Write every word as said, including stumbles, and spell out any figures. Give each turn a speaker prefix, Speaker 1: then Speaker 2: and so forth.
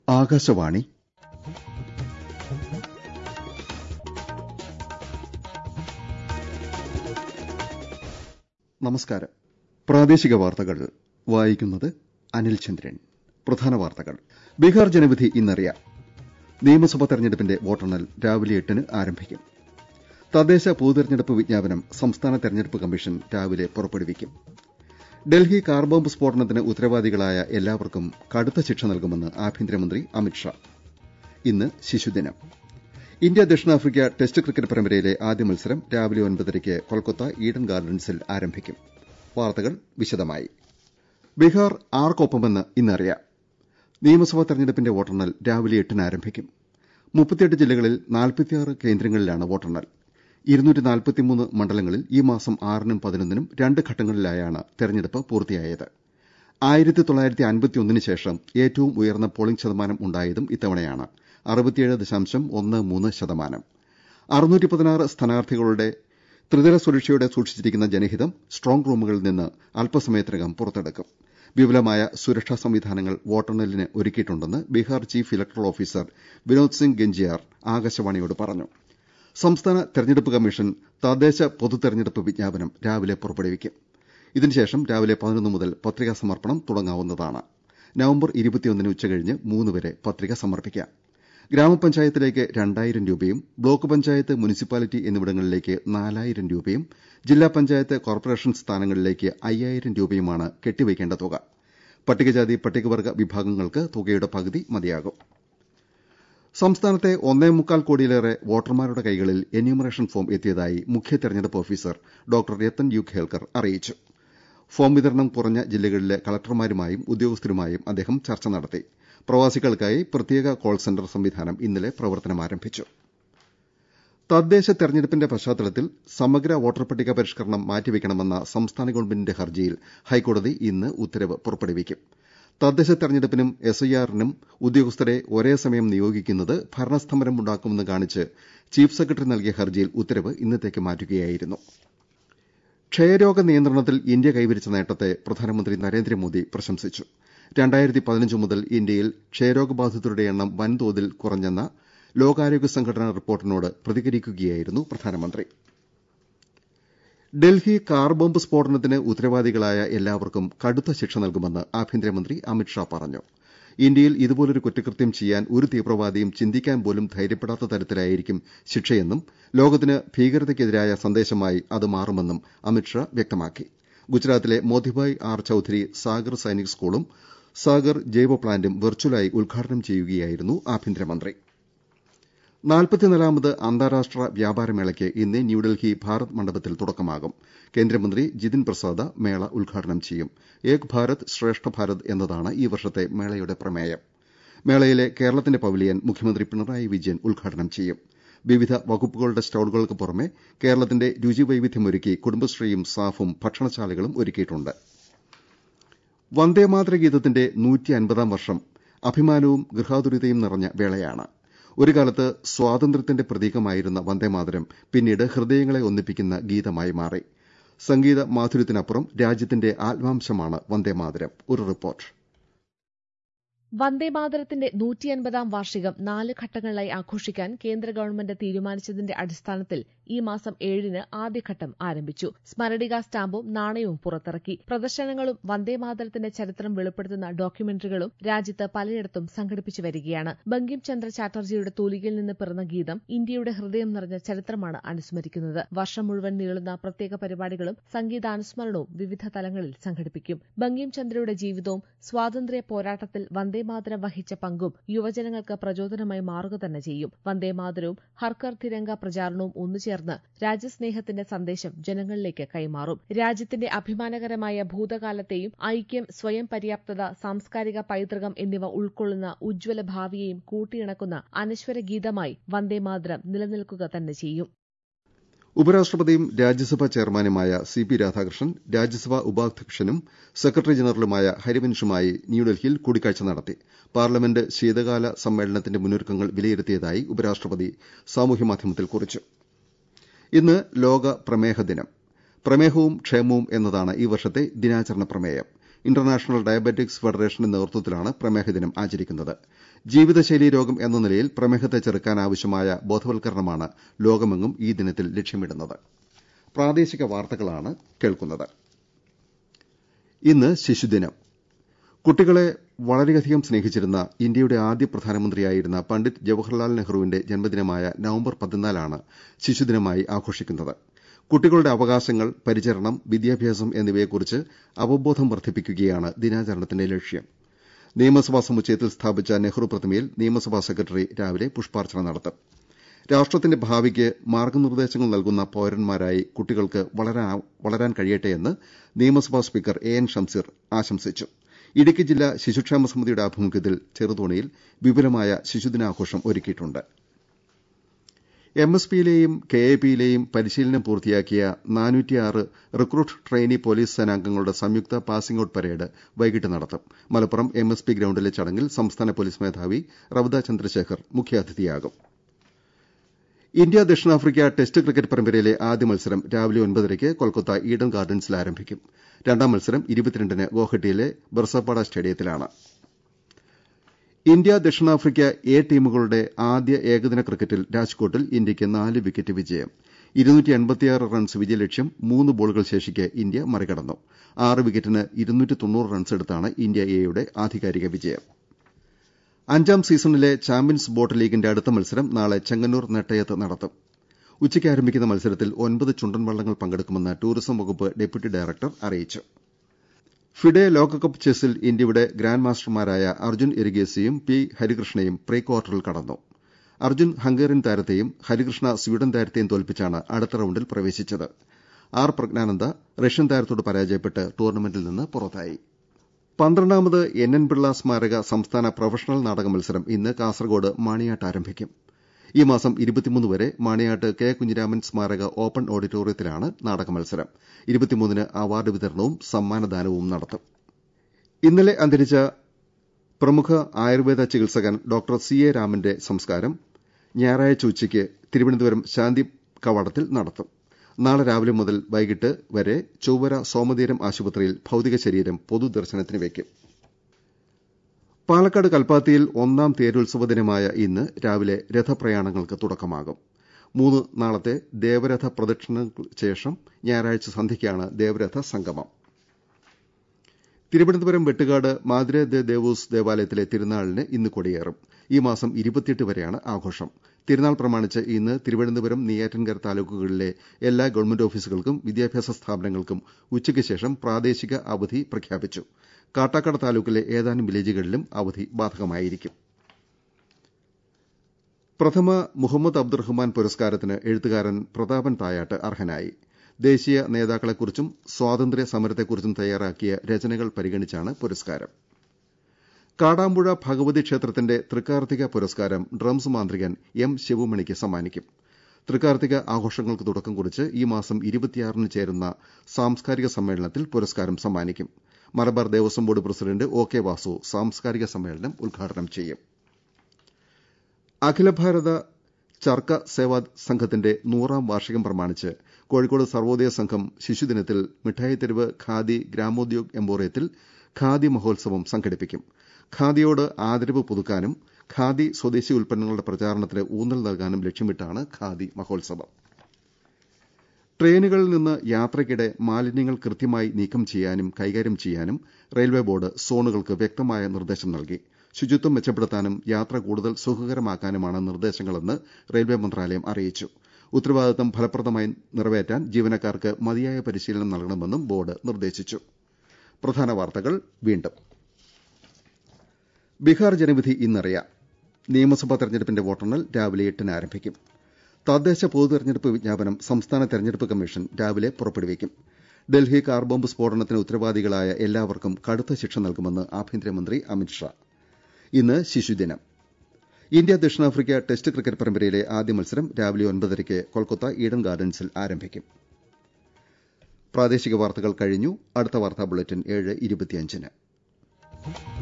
Speaker 1: ആകാശവാണി നമസ്കാരം. പ്രാദേശിക വാർത്തകൾ വായിക്കുന്നത് അനിൽ ചന്ദ്രൻ. പ്രധാന വാർത്തകൾ. ബീഹാർ ജനവിധി ഇന്നറിയാം. നിയമസഭാ തെരഞ്ഞെടുപ്പിന്റെ വോട്ടെണ്ണൽ രാവിലെ എട്ടിന് ആരംഭിക്കും. തദ്ദേശ പൊതുതെരഞ്ഞെടുപ്പ് വിജ്ഞാപനം സംസ്ഥാന തെരഞ്ഞെടുപ്പ് കമ്മീഷൻ രാവിലെ പുറപ്പെടുവിക്കും. ഡൽഹി കാർ ബോംബ് സ്ഫോടനത്തിന് ഉത്തരവാദികളായ എല്ലാവർക്കും കടുത്ത ശിക്ഷ നൽകുമെന്ന് ആഭ്യന്തരമന്ത്രി അമിത്ഷാ. ഇന്ന് ശിശുദിനം. ഇന്ത്യ ദക്ഷിണാഫ്രിക്ക ടെസ്റ്റ് ക്രിക്കറ്റ് പരമ്പരയിലെ ആദ്യ മത്സരം രാവിലെ ഒൻപതരയ്ക്ക് കൊൽക്കത്ത ഈഡൻ ഗാർഡൻസിൽ ആരംഭിക്കും. വാർത്തകൾ വിശദമായി. ബീഹാർ ആർക്കൊപ്പമെന്ന് ഇന്നറിയാം. നിയമസഭാ തെരഞ്ഞെടുപ്പിന്റെ വോട്ടെണ്ണൽ രാവിലെ എട്ടിന് ആരംഭിക്കും. മുപ്പത്തിയെട്ട് ജില്ലകളിൽ നാൽപ്പത്തിയാറ് കേന്ദ്രങ്ങളിലാണ് വോട്ടെണ്ണൽ. ഇരുന്നൂറ്റി നാൽപ്പത്തിമൂന്ന് മണ്ഡലങ്ങളിൽ ഈ മാസം ആറിനും പതിനൊന്നിനും രണ്ട് ഘട്ടങ്ങളിലായാണ് തെരഞ്ഞെടുപ്പ് പൂർത്തിയായത്. ആയിരത്തി തൊള്ളായിരത്തി അൻപത്തിയൊന്നിന് ശേഷം ഏറ്റവും ഉയർന്ന പോളിംഗ് ശതമാനം ഉണ്ടായതും ഇത്തവണയാണ്. അറുപത്തിയേഴ് ദശാംശം ഒന്ന് മൂന്ന് ശതമാനം. അറുന്നൂറ്റി പതിനാറ് സ്ഥാനാർത്ഥികളുടെ ത്രിതല സുരക്ഷയോടെ സൂക്ഷിച്ചിരിക്കുന്ന ജനഹിതം സ്ട്രോങ് റൂമുകളിൽ നിന്ന് അല്പസമയത്തിനകം പുറത്തെടുക്കും. വിപുലമായ സുരക്ഷാ സംവിധാനങ്ങൾ വോട്ടെണ്ണലിന് ഒരുക്കിയിട്ടുണ്ടെന്ന് Bihar chief electoral officer Vinod Singh Gunjiyal ആകാശവാണിയോട് പറഞ്ഞു. സംസ്ഥാന തെരഞ്ഞെടുപ്പ് കമ്മീഷൻ തദ്ദേശ പൊതു തെരഞ്ഞെടുപ്പ് വിജ്ഞാപനം രാവിലെ പുറപ്പെടുവിക്കും. ഇതിനുശേഷം രാവിലെ പതിനൊന്ന് മുതൽ പത്രികാ സമർപ്പണം തുടങ്ങാവുന്നതാണ്. നവംബർ ഇരുപത്തിയൊന്നിന് ഉച്ചകഴിഞ്ഞ് മൂന്ന് വരെ പത്രിക സമർപ്പിക്കാം. ഗ്രാമപഞ്ചായത്തിലേക്ക് രണ്ടായിരം രൂപയും ബ്ലോക്ക് പഞ്ചായത്ത് മുനിസിപ്പാലിറ്റി എന്നിവിടങ്ങളിലേക്ക് നാലായിരം രൂപയും ജില്ലാ പഞ്ചായത്ത് കോർപ്പറേഷൻ സ്ഥാനങ്ങളിലേക്ക് അയ്യായിരം രൂപയുമാണ് കെട്ടിവയ്ക്കേണ്ട തുക. പട്ടികജാതി പട്ടികവർഗ വിഭാഗങ്ങൾക്ക് തുകയുടെ പകുതി മതിയാകും. സംസ്ഥാനത്തെ ഒന്നേമുക്കാൽ കോടിയിലേറെ വോട്ടർമാരുടെ കൈകളിൽ എന്യൂമറേഷൻ ഫോം എത്തിയതായി മുഖ്യ തെരഞ്ഞെടുപ്പ് officer doctor Rathan U Kelkar അറിയിച്ചു. ഫോം വിതരണം കുറഞ്ഞ ജില്ലകളിലെ കളക്ടർമാരുമായും ഉദ്യോഗസ്ഥരുമായും അദ്ദേഹം ചർച്ച നടത്തി. പ്രവാസികൾക്കായി പ്രത്യേക കോൾ സെന്റർ സംവിധാനം ഇന്നലെ പ്രവർത്തനം ആരംഭിച്ചു. തദ്ദേശ തെരഞ്ഞെടുപ്പിന്റെ പശ്ചാത്തലത്തിൽ സമഗ്ര വോട്ടർ പട്ടിക പരിഷ്കരണം മാറ്റിവെക്കണമെന്ന സംസ്ഥാന ഗവൺമെന്റിന്റെ ഹർജിയിൽ ഹൈക്കോടതി ഇന്ന് ഉത്തരവ് പുറപ്പെടുവിക്കും. തദ്ദേശ തെരഞ്ഞെടുപ്പിനും എസ് ഐ ആറിനും ഉദ്യോഗസ്ഥരെ ഒരേ സമയം നിയോഗിക്കുന്നത് ഭരണസ്തംഭനമുണ്ടാക്കുമെന്ന് കാണിച്ച് ചീഫ് സെക്രട്ടറി നൽകിയ ഹർജിയിൽ ഉത്തരവ് ഇന്നത്തേക്ക് മാറ്റുകയായിരുന്നു. ക്ഷയരോഗ നിയന്ത്രണത്തിൽ ഇന്ത്യ കൈവരിച്ച നേട്ടത്തെ പ്രധാനമന്ത്രി നരേന്ദ്രമോദി പ്രശംസിച്ചു. രണ്ടായിരത്തി പതിനഞ്ച് മുതൽ ഇന്ത്യയിൽ ക്ഷയരോഗബാധിതരുടെ എണ്ണം വൻതോതിൽ കുറഞ്ഞെന്ന ലോകാരോഗ്യ സംഘടനാ റിപ്പോർട്ടിനോട് പ്രതികരിക്കുകയായിരുന്നു പ്രധാനമന്ത്രി. ഡൽഹി കാർ ബോംബ് സ്ഫോടനത്തിന് ഉത്തരവാദികളായ എല്ലാവർക്കും കടുത്ത ശിക്ഷ നൽകുമെന്ന് ആഭ്യന്തരമന്ത്രി അമിത്ഷാ പറഞ്ഞു. ഇന്ത്യയിൽ ഇതുപോലൊരു കുറ്റകൃത്യം ചെയ്യാൻ ഒരു തീവ്രവാദിയും ചിന്തിക്കാൻ പോലും ധൈര്യപ്പെടാത്ത തരത്തിലായിരിക്കും ശിക്ഷയെന്നും ലോകത്തിന് ഭീകരതയ്ക്കെതിരായ സന്ദേശമായി അത് മാറുമെന്നും അമിത്ഷാ വ്യക്തമാക്കി. ഗുജറാത്തിലെ മോത്തിബായ് ആർ ചൌധരി സാഗർ സൈനിക് സ്കൂളും സാഗർ ജൈവ പ്ലാന്റും വെർച്വലായി ഉദ്ഘാടനം ചെയ്യുകയായിരുന്നു ആഭ്യന്തരമന്ത്രി. നാൽപ്പത്തിനാലാമത് അന്താരാഷ്ട്ര വ്യാപാരമേളയ്ക്ക് ഇന്ന് ന്യൂഡൽഹി ഭാരത് മണ്ഡപത്തിൽ തുടക്കമാകും. കേന്ദ്രമന്ത്രി ജിതിൻ പ്രസാദ മേള ഉദ്ഘാടനം ചെയ്യും. ഏക് ഭാരത് ശ്രേഷ്ഠ ഭാരത് എന്നതാണ് ഈ വർഷത്തെ മേളയുടെ പ്രമേയം. മേളയിലെ കേരളത്തിന്റെ പവലിയൻ മുഖ്യമന്ത്രി പിണറായി വിജയൻ ഉദ്ഘാടനം ചെയ്യും. വിവിധ വകുപ്പുകളുടെ സ്റ്റോളുകൾക്ക് പുറമെ കേരളത്തിന്റെ രുചിവൈവിധ്യമൊരുക്കി കുടുംബശ്രീയും സാഫും ഭക്ഷണശാലകളും ഒരുക്കിയിട്ടുണ്ട്. വന്ദേമാതര ഗീതത്തിന്റെ നൂറ്റി അൻപതാം വർഷം അഭിമാനവും ഗൃഹാതുരതയും നിറഞ്ഞ വേളയാണ്. ഒരു കാലത്ത് സ്വാതന്ത്ര്യത്തിന്റെ പ്രതീകമായിരുന്ന വന്ദേമാതരം പിന്നീട് ഹൃദയങ്ങളെ ഒന്നിപ്പിക്കുന്ന ഗീതമായി മാറി. സംഗീത മാധുര്യത്തിനപ്പുറം രാജ്യത്തിന്റെ ആത്മാംശമാണ് വന്ദേമാതരം. ഒരു റിപ്പോർട്ട്.
Speaker 2: വന്ദേമാതരത്തിന്റെ നൂറ്റിയൻപതാം വാർഷികം നാല് ഘട്ടങ്ങളിലായി ആഘോഷിക്കാൻ കേന്ദ്ര ഗവൺമെന്റ് തീരുമാനിച്ചതിന്റെ അടിസ്ഥാനത്തിൽ ഈ മാസം ഏഴിന് ആദ്യഘട്ടം ആരംഭിച്ചു. സ്മരണിക സ്റ്റാമ്പും നാണയവും പുറത്തിറക്കി. പ്രദർശനങ്ങളും വന്ദേമാതരത്തിന്റെ ചരിത്രം വെളിപ്പെടുത്തുന്ന ഡോക്യുമെന്ററികളും രാജ്യത്ത് പലയിടത്തും സംഘടിപ്പിച്ചു വരികയാണ്. ബങ്കിം ചന്ദ്ര ചാറ്റർജിയുടെ തൂലികയിൽ നിന്ന് പിറന്ന ഗീതം ഇന്ത്യയുടെ ഹൃദയം നിറഞ്ഞ ചരിത്രമാണ് അനുസ്മരിക്കുന്നത്. വർഷം മുഴുവൻ നീളുന്ന പ്രത്യേക പരിപാടികളും സംഗീതാനുസ്മരണവും വിവിധ തലങ്ങളിൽ സംഘടിപ്പിക്കും. ബങ്കിം ചന്ദ്രയുടെ ജീവിതവും സ്വാതന്ത്ര്യ പോരാട്ടത്തിൽ വന്ദേമാതരം വഹിച്ച പങ്കും യുവജനങ്ങൾക്ക് പ്രചോദനമായി മാറുക തന്നെ ചെയ്യും. വന്ദേമാതരവും ഹർഘർ തിരംഗ പ്രചാരണവും ഒന്നുചേർന്ന് രാജ്യസ്നേഹത്തിന്റെ സന്ദേശം ജനങ്ങളിലേക്ക് കൈമാറും. രാജ്യത്തിന്റെ അഭിമാനകരമായ ഭൂതകാലത്തെയും ഐക്യം, സ്വയം പര്യാപ്തത, സാംസ്കാരിക പൈതൃകം എന്നിവ ഉൾക്കൊള്ളുന്ന ഉജ്ജ്വല ഭാവിയെയും കൂട്ടിയിണക്കുന്ന അനശ്വര ഗീതമായി വന്ദേമാതരം നിലനിൽക്കുക തന്നെ ചെയ്യും.
Speaker 1: ഉപരാഷ്ട്രപതിയും രാജ്യസഭാ ചെയർമാനുമായ സി പി രാധാകൃഷ്ണൻ രാജ്യസഭാ ഉപാധ്യക്ഷനും സെക്രട്ടറി ജനറലുമായ ഹരിവൻഷുമായി ന്യൂഡൽഹിയിൽ കൂടിക്കാഴ്ച നടത്തി. പാർലമെന്റ് ശീതകാല സമ്മേളനത്തിന്റെ മുന്നൊരുക്കങ്ങൾ വിലയിരുത്തിയതായി ഉപരാഷ്ട്രപതി സാമൂഹ്യമാധ്യമത്തിൽ കുറിച്ചു. ഇന്ന് ലോക പ്രമേഹ ദിനം. പ്രമേഹവും ക്ഷേമവും എന്നതാണ് ഈ വർഷത്തെ ദിനാചരണ പ്രമേയം. ഇന്റർനാഷണൽ ഡയബറ്റിക്സ് ഫെഡറേഷന്റെ നേതൃത്വത്തിലാണ് പ്രമേഹ ദിനം ആചരിക്കുന്നത്. ജീവിതശൈലീ രോഗം എന്ന നിലയിൽ പ്രമേഹത്തെ ചെറുക്കാനാവശ്യമായ ബോധവൽക്കരണമാണ് ലോകമെങ്ങും ഈ ദിനത്തിൽ ലക്ഷ്യമിടുന്നത്. പ്രാദേശിക വാർത്തകളാണ് കേൾക്കുന്നത്. ഇന്ന് ശിശുദിനം. കുട്ടികളെ വളരെയധികം സ്നേഹിച്ചിരുന്ന ഇന്ത്യയുടെ ആദ്യ പ്രധാനമന്ത്രിയായിരുന്ന പണ്ഡിറ്റ് ജവഹർലാൽ നെഹ്റുവിന്റെ ജന്മദിനമായ നവംബർ പതിനാലാണ് ശിശുദിനമായി ആഘോഷിക്കുന്നത്. കുട്ടികളുടെ അവകാശങ്ങൾ, പരിചരണം, വിദ്യാഭ്യാസം എന്നിവയെക്കുറിച്ച് അവബോധം വർദ്ധിപ്പിക്കുകയാണ് ദിനാചരണത്തിന്റെ ലക്ഷ്യം. നിയമസഭാ സമുച്ചയത്തിൽ സ്ഥാപിച്ച നെഹ്റു പ്രതിമയിൽ നിയമസഭാ സെക്രട്ടറി രാവിലെ പുഷ്പാർച്ചന നടത്തും. രാഷ്ട്രത്തിന്റെ ഭാവിക്ക് മാർഗ്ഗനിർദ്ദേശങ്ങൾ നൽകുന്ന പൌരന്മാരായി കുട്ടികൾക്ക് വളരാൻ കഴിയട്ടെയെന്ന് നിയമസഭാ സ്പീക്കർ എ എൻ ഷംസീർ ആശംസിച്ചു. ഇടുക്കി ജില്ലാ ശിശുക്ഷേമ സമിതിയുടെ ആഭിമുഖ്യത്തിൽ ചെറുതോണിയിൽ വിപുലമായ ശിശുദിനാഘോഷം ഒരുക്കിയിട്ടുണ്ട്. എം എസ് പിയിലെയും കെ എ പിയിലെയും പരിശീലനം പൂർത്തിയാക്കിയ നാനൂറ്റിയാറ് റിക്രൂട്ട് ട്രെയിനി പോലീസ് സേനാംഗങ്ങളുടെ സംയുക്ത പാസിംഗ് ഔട്ട് പരേഡ് വൈകിട്ട് നടത്തും. മലപ്പുറം എം എസ് പി ഗ്രൌണ്ടിലെ ചടങ്ങിൽ സംസ്ഥാന പോലീസ് മേധാവി റവ്ദ ചന്ദ്രശേഖർ മുഖ്യാതിഥിയാകും. ഇന്ത്യ ദക്ഷിണാഫ്രിക്ക ടെസ്റ്റ് ക്രിക്കറ്റ് പരമ്പരയിലെ ആദ്യ മത്സരം രാവിലെ ഒൻപതരയ്ക്ക് കൊൽക്കത്ത ഈഡൻ ഗാർഡൻസിൽ ആരംഭിക്കും. രണ്ടാം മത്സരം ഇരുപത്തിരണ്ടിന് ഗോഹട്ടിയിലെ ബർസപാഡ സ്റ്റേഡിയത്തിലാണ്. ഇന്ത്യ ദക്ഷിണാഫ്രിക്ക എ ടീമുകളുടെ ആദ്യ ഏകദിന ക്രിക്കറ്റിൽ രാജ്കോട്ടിൽ ഇന്ത്യയ്ക്ക് നാല് വിക്കറ്റ് വിജയം. ഇരുന്നൂറ്റി എൺപത്തിയാറ് റൺസ് വിജയലക്ഷ്യം മൂന്ന് ബോളുകൾ ശേഷിക്കെ ഇന്ത്യ മറികടന്നു. ആറ് വിക്കറ്റിന് ഇരുന്നൂറ്റി തൊണ്ണൂറ് റൺസെടുത്താണ് ഇന്ത്യ എയുടെ ആധികാരിക വിജയം. അഞ്ചാം സീസണിലെ ചാമ്പ്യൻസ് ബോട്ട് ലീഗിന്റെ അടുത്ത മത്സരം നാളെ ചെങ്ങന്നൂർ നെട്ടയത്ത് നടത്തും. ഉച്ചയ്ക്ക് ആരംഭിക്കുന്ന മത്സരത്തിൽ ഒൻപത് ചുണ്ടൻ വള്ളങ്ങൾ പങ്കെടുക്കുമെന്ന് ടൂറിസം വകുപ്പ് ഡെപ്യൂട്ടി ഡയറക്ടർ അറിയിച്ചു. ഫിഡെ ലോകകപ്പ് ചെസ്സിൽ ഇന്ത്യയുടെ ഗ്രാൻഡ് മാസ്റ്റർമാരായ അർജുൻ എരിഗേസിയും പി ഹരികൃഷ്ണയും പ്രീ ക്വാർട്ടറിൽ കടന്നു. അർജുൻ ഹംഗേറിയൻ താരത്തെയും ഹരികൃഷ്ണ സ്വീഡൻ താരത്തെയും തോൽപ്പിച്ചാണ് അടുത്ത റൌണ്ടിൽ പ്രവേശിച്ചത്. ആർ പ്രജ്ഞാനന്ദ റഷ്യൻ താരത്തോട് പരാജയപ്പെട്ട് ടൂർണമെന്റിൽ നിന്ന് പുറത്തായി. പന്ത്രണ്ടാമത് എൻ എൻ പിള്ള സ്മാരക സംസ്ഥാന പ്രൊഫഷണൽ നാടക മത്സരം ഇന്ന് കാസർകോട് മാണിയാട്ട് ആരംഭിക്കും. ഈ മാസം ഇരുപത്തിമൂന്ന് വരെ മാണിയാട്ട് കെ കുഞ്ഞിരാമൻ സ്മാരക ഓപ്പൺ ഓഡിറ്റോറിയത്തിലാണ് നാടക മത്സരം. ഇരുപത്തിമൂന്നിന് അവാർഡ് വിതരണവും സമ്മാനദാനവും നടത്തും. ഇന്നലെ അന്തരിച്ച പ്രമുഖ ആയുർവേദ ചികിത്സകൻ ഡോക്ടർ സി എ രാമന്റെ സംസ്കാരം ഞായറാഴ്ച ഉച്ചയ്ക്ക് തിരുവനന്തപുരം ശാന്തി കവാടത്തിൽ നടത്തും. നാളെ രാവിലെ മുതൽ വൈകിട്ട് വരെ ചൊവ്വര സോമതീരം ആശുപത്രിയിൽ ഭൌതിക ശരീരം പൊതുദർശനത്തിന് വയ്ക്കും. പാലക്കാട് കൽപ്പാത്തിയിൽ ഒന്നാം തേരുത്സവ ദിനമായ ഇന്ന് രാവിലെ രഥപ്രയാണങ്ങൾക്ക് തുടക്കമാകും. മൂന്ന് നാളത്തെ ദേവരഥ പ്രദക്ഷിണങ്ങൾക്ക് ശേഷം ഞായറാഴ്ച സന്ധ്യയ്ക്കാണ് ദേവരഥ സംഗമം. തിരുവനന്തപുരം വെട്ടുകാട് മാതിരെ ദേ ദേവൂസ് ദേവാലയത്തിലെ തിരുനാളിന് ഇന്ന് കൊടിയേറും. ഈ മാസം ഇരുപത്തിയെട്ട് വരെയാണ് ആഘോഷം. തിരുനാൾ പ്രമാണിച്ച് ഇന്ന് തിരുവനന്തപുരം നെയ്യാറ്റിൻകര താലൂക്കുകളിലെ എല്ലാ ഗവൺമെന്റ് ഓഫീസുകൾക്കും വിദ്യാഭ്യാസ സ്ഥാപനങ്ങൾക്കും ഉച്ചയ്ക്ക് ശേഷം പ്രാദേശിക അവധി പ്രഖ്യാപിച്ചു. കാട്ടാക്കട താലൂക്കിലെ ഏതാനും വില്ലേജുകളിലും അവധി ബാധകമായിരിക്കും. പ്രഥമ മുഹമ്മദ് അബ്ദുറഹ്മാൻ പുരസ്കാരത്തിന് എഴുത്തുകാരൻ പ്രതാപൻ തായാട്ട് അർഹനായി. ദേശീയ നേതാക്കളെക്കുറിച്ചും സ്വാതന്ത്ര്യ സമരത്തെക്കുറിച്ചും തയ്യാറാക്കിയ രചനകൾ പരിഗണിച്ചാണ് പുരസ്കാരം. കാടാമ്പുഴ ഭഗവതി ക്ഷേത്രത്തിന്റെ തൃക്കാർത്തിക പുരസ്കാരം ഡ്രംസ് മാന്ത്രികൻ എം ശിവമണിക്ക് സമ്മാനിക്കും. തൃക്കാർത്തിക ആഘോഷങ്ങൾക്ക് തുടക്കം കുറിച്ച് ഈ മാസം ഇരുപത്തിയാറിന് ചേരുന്ന സാംസ്കാരിക സമ്മേളനത്തിൽ പുരസ്കാരം സമ്മാനിക്കും. Malabar Devaswom board president O K Vasu സാംസ്കാരിക സമ്മേളനം ഉദ്ഘാടനം ചെയ്യും. അഖില ഭാരത ചർക്ക സേവാ സംഘത്തിന്റെ നൂറാം വാർഷികം പ്രമാണിച്ച് കോഴിക്കോട് സർവോദയ സംഘം ശിശുദിനത്തിൽ മിഠായിത്തെരുവ് ഖാദി ഗ്രാമോദ്योग എംപോറിയത്തിൽ ഖാദി മഹോത്സവം സംഘടിപ്പിക്കും. ഖാദിയോട് ആദരവ് പുതുക്കാനും ഖാദി സ്വദേശി ഉൽപ്പന്നങ്ങളുടെ പ്രചാരണത്തിന് ഊന്നൽ നൽകാനും ലക്ഷ്യമിട്ടാണ് ഖാദി മഹോത്സവം. ട്രെയിനുകളിൽ നിന്ന് യാത്രയ്ക്കിടെ മാലിന്യങ്ങൾ കൃത്യമായി നീക്കം ചെയ്യാനും കൈകാര്യം ചെയ്യാനും റെയിൽവേ ബോർഡ് സോണുകൾക്ക് വ്യക്തമായ നിർദ്ദേശം നൽകി. ശുചിത്വം മെച്ചപ്പെടുത്താനും യാത്ര കൂടുതൽ സുഖകരമാക്കാനുമാണ് നിർദ്ദേശങ്ങളെന്ന് റെയിൽവേ മന്ത്രാലയം അറിയിച്ചു. ഉത്തരവാദിത്തം ഫലപ്രദമായി നിറവേറ്റാൻ ജീവനക്കാർക്ക് മതിയായ പരിശീലനം നൽകണമെന്നും ബോർഡ് നിർദ്ദേശിച്ചു. പ്രധാന വാർത്തകൾ വീണ്ടും. ബീഹാർ ജനവിധി ഇന്നറിയാം. നിയമസഭാ തെരഞ്ഞെടുപ്പിന്റെ വോട്ടെണ്ണൽ രാവിലെ എട്ടിന് ആരംഭിക്കും. തദ്ദേശ പൊതുതെരഞ്ഞെടുപ്പ് വിജ്ഞാപനം സംസ്ഥാന തെരഞ്ഞെടുപ്പ് കമ്മീഷൻ രാവിലെ പുറപ്പെടുവിക്കും. ഡൽഹി കാർ ബോംബ് സ്ഫോടനത്തിന് ഉത്തരവാദികളായ എല്ലാവർക്കും കടുത്ത ശിക്ഷ നൽകുമെന്ന് ആഭ്യന്തരമന്ത്രി അമിത്ഷാ. ഇന്ന് ശിശുദിനം. ഇന്ത്യ ദക്ഷിണാഫ്രിക്ക ടെസ്റ്റ് ക്രിക്കറ്റ് പരമ്പരയിലെ ആദ്യ മത്സരം രാവിലെ ഒൻപതരയ്ക്ക് കൊൽക്കത്ത ഈഡൻ ഗാർഡൻസിൽ ആരംഭിക്കും. പ്രാദേശിക വാർത്തകൾ കഴിഞ്ഞു. അടുത്ത വാർത്താ ബുള്ളറ്റിൻ ഏഴ് ഇരുപത്തിയഞ്ചിന്.